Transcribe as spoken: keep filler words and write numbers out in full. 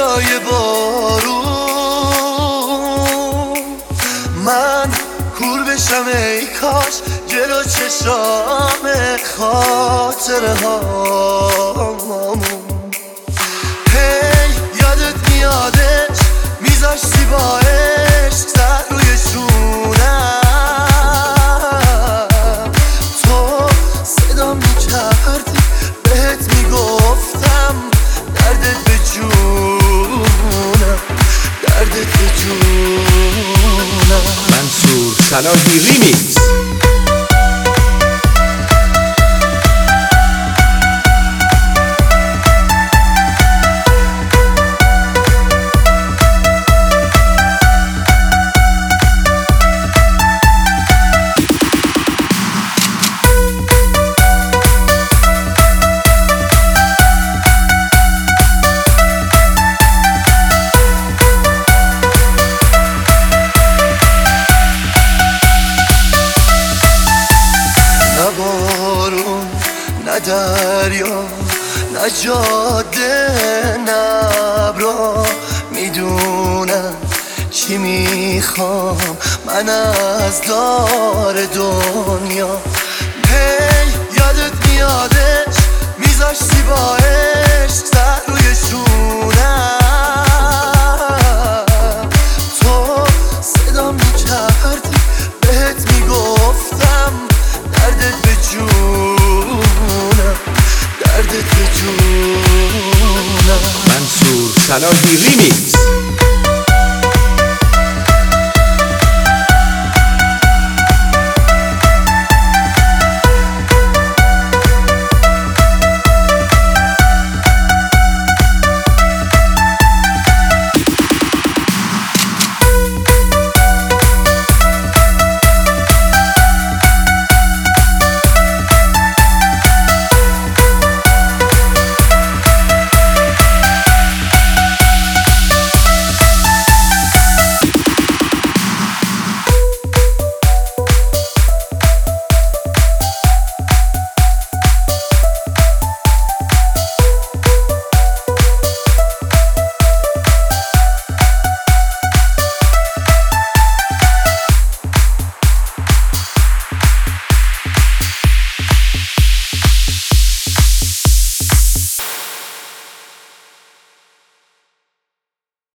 صدای بارون من کور بشم ای کاش جلو چشام خاطره هامون هی یادت میادش میذاشتی با عشق سر روی جونم تو صدا میکردی بهت میگفتم دردت به جونم دردت به جونم. منصور صلاحی ریمیکس. نه بارون نه دریا نه جاده نه ابرا میدونم چی میخوام من از دار دنیا هی یادت میادش میذاشتی با عشق سر روی جونم تو صدا میکردی بهت میگفتم دردت به جونم دردت به جونم. منصور صلاحی ریمیکس.